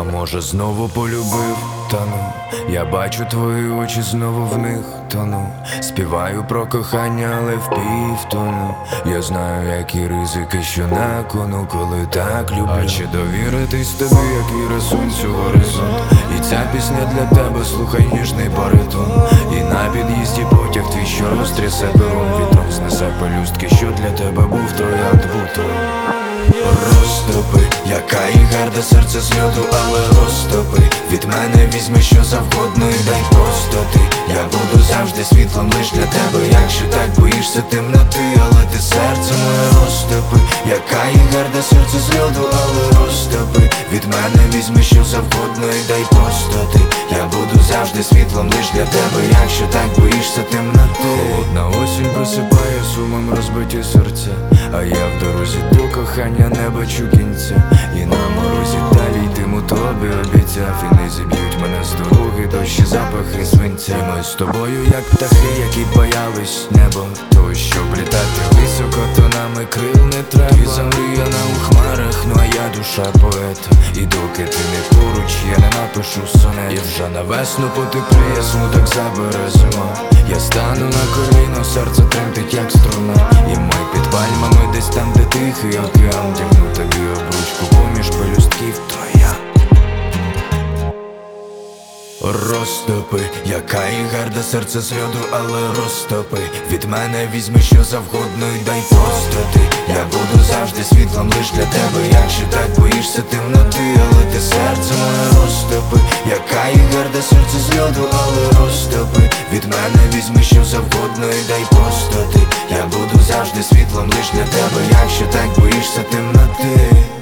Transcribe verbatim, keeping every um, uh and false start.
Може знову полюбив, та ну я бачу твої очі, знову в них тону. Співаю про кохання, але в півтону. Я знаю, які ризики, що на кону, коли так люблю. А чи довіритись тобі, як віра сонцю горизонт? І ця пісня для тебе, слухай ніжний баритон. І на під'їзді потяг твій, що розтрясе пером, вітром знесе пелюстки, що для тебе був троянд бутон. Розтопи, яка і гарда, серце з льоду, але розтопи. Від мене візьми що завгодно і дай простоти. Я буду завжди світлом лиш для тебе, якщо так боїшся темноти. Але ти серце моє розтопи, яка і гарда, серце з льоду, але розтопи. Від мене візьми що завгодно і дай простоти. Я буду завжди світлом лиш для тебе, якщо так боїшся темноти. Холодна осінь просипає сумом розбиті серця, а я в дорозі до кохання не бачу кінця. І на морозі далі йтиму тобі обіцяв. І не зіб'ють мене з дороги дощі, запахи свинця. І ми з тобою, як птахи, які боялись небом. То щоб літати високо, то нами крил не треба. І замріяна у хмарах, ну а я душа поета. І доки ти не поруч, я не напишу сонет. І вже на весну потепліє, смуток забере зима. Я стану на коліно, серце тремтить як струна. І ми під пальмами, десь там, де тихий океан. Дягну тобі обручку поміж пелюстків твоя. Розтопи, яка і гарда, серце з льоду, але розтопи. Від мене візьми що завгодно і дай простоти. Я буду завжди світлом лиш для тебе, якщо так боїшся темноти. Але ти серце моє розтопи, яка і гарда, серце з льоду, але розтопи. Від мене візьми що завгодно і дай простоти. Я буду завжди світлом лиш для тебе, якщо так боїшся темноти.